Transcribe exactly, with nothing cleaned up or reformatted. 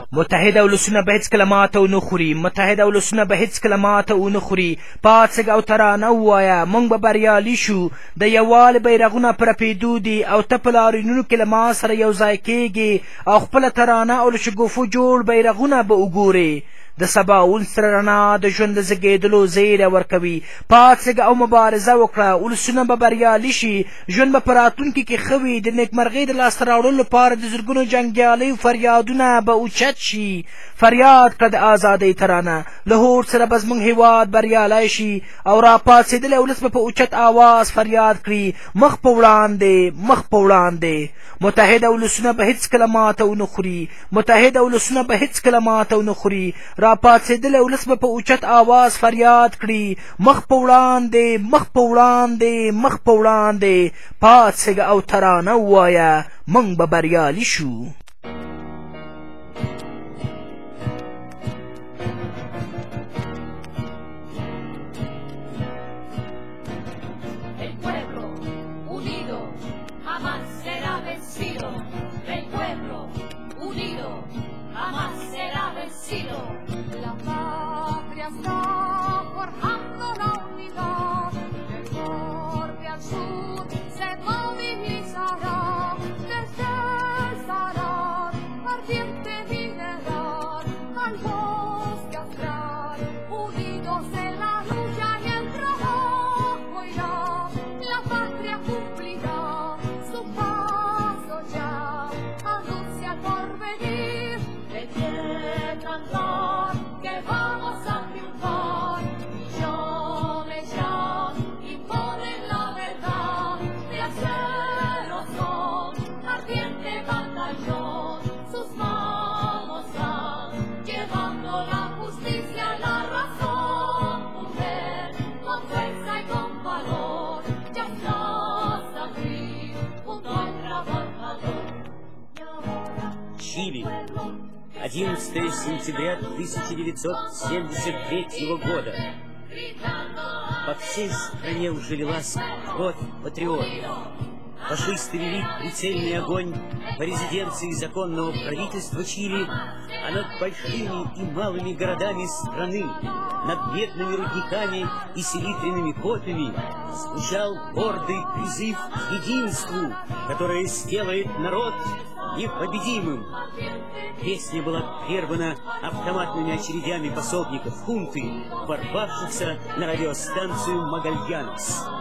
متحده ولسونه به هیڅکله ماته ونه خوري متحده ولسونه به هیڅکله ماته ونه خوري پاڅېږه او ترانه ووایه موږ به بریالي شو د یووالي بیرغونه په رپېدو دي او ته په لاریونونو کې له ما سره یو ځای کېږې او خپله ترانه او له شګوفو جوړ بیرغونه به وګورې د سباوون سره رڼا د ژوند د زیږېدلو زیری ورکوي پاڅېږه او مبارزه وکړه ولسونه به بریالي شي ژوند به په راتلونکي کې ښه وي د نیکمرغۍ د لاسته راوړلو لپاره د زرګونو جنګیالیو فریادونه به اوچت شي فریاد کړه د ازادۍ ترانه له هوډ سره به زموږ هېواد بریالی شي او راپاڅېدلی ولس به په اوچت آواز فریاد کړي مخ په وړاندې مخ په وړاندې متحده ولسونه به هیڅکله ماته ونه خوري متحده ولسونه به هیڅکله ماته ونه خوري راپاڅېدلی ولس به په اوچت آواز فریاد کړي مخ په وړاندې مخ په وړاندې مخ په وړاندې پاڅېږه او ترانه ووایه موږ به بریالي شو La patria está forjando la unidad, del norte al sur se movilizará, desde el Salar, ardiente mineral, al bosque austral, unidos en la lucha y el trabajo irá, la patria cumplirá su paso ya, anuncia el porvenir, de quiere cantar que vamos a triunfar, millones ya imponen la verdad, de acero son, ardiente batallón, sus manos van, llevando la justicia y la razón, mujer, con fuerza y con valor, ya estás aquí, junto al trabajador. Y ahora, Чили. одиннадцатое сентября тысяча девятьсот семьдесят третьего года. По всей стране уже лилась кровь патриотов. Фашисты вели прицельный огонь по резиденции законного правительства Чили, а над большими и малыми городами страны, над медными рудниками и селитренными копьями звучал гордый призыв к единству, которое сделает народ непобедимым. Песня была прервана автоматными очередями пособников хунты, ворвавшихся на радиостанцию Магальянос.